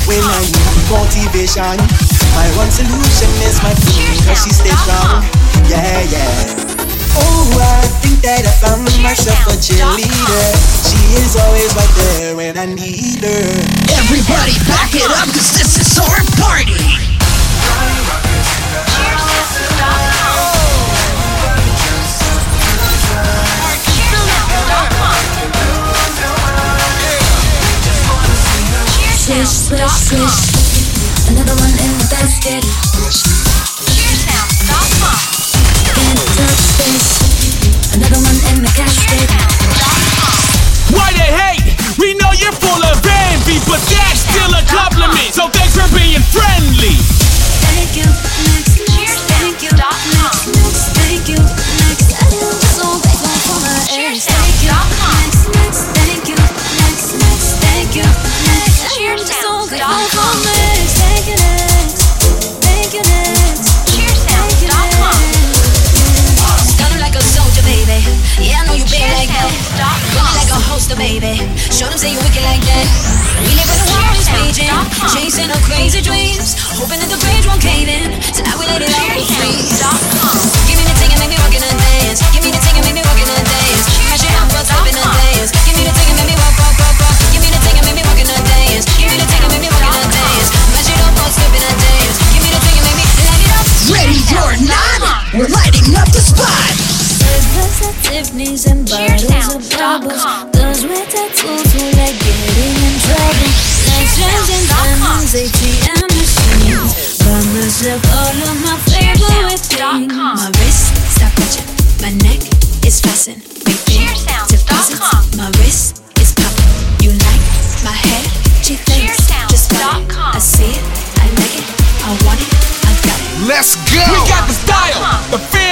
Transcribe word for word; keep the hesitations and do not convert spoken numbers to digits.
when I need motivation. My one solution is my queen, cause she stays strong. Yeah, yeah. Oh, I think that I found myself a cheerleader. She is always right there when I need her. Everybody back it up, cause this is our party. Swish, swish, swish. Another one in the basket. Cheers now, dot com. Can't touch this. Another one in the casket. Why they hate? We know you're full of envy, but that's still a compliment. So thanks for being friendly. Thank you, next, next. Thank you, next, next. Thank you, next. I'm so grateful for my ex. Thank you, next, next. Thank you, next, next. Thank you, next. I'm so grateful for my ex. Thank you, next. Thank you, next. Cheers now, dot com. Stunning like a soldier, baby. Yeah, I know you been like that. Running like a holster, baby. Show them say you wicked like that. We live in a war is raging, chasing our crazy dreams, hoping that the bridge won't cave in. So now we let it all go free. Give me the thing and make me walk in a dance. Give me the thing and make me walk in a dance. Mash it up, what's up in a dance. Give me the thing and make me walk, walk, walk, walk. Give me the thing and make me walk in a dance. Give me the thing and make me walk in a dance. Mash it up, what's up in a dance. Give me the thing and make me light it up. Ready or not, we're lighting up the spot. Books at Tiffany's and bottles of bubbles. Those with tattoos who like getting in trouble. Legends and diamonds, A T M machines. Buy myself all of my favorite things. My wrist, stop touching. My neck is fastened. Big big deposits. My wrist is popping. You like my head? She thinks just got it. I see it, I like it, I want it, I got it. Let's go. We got the style, the feel.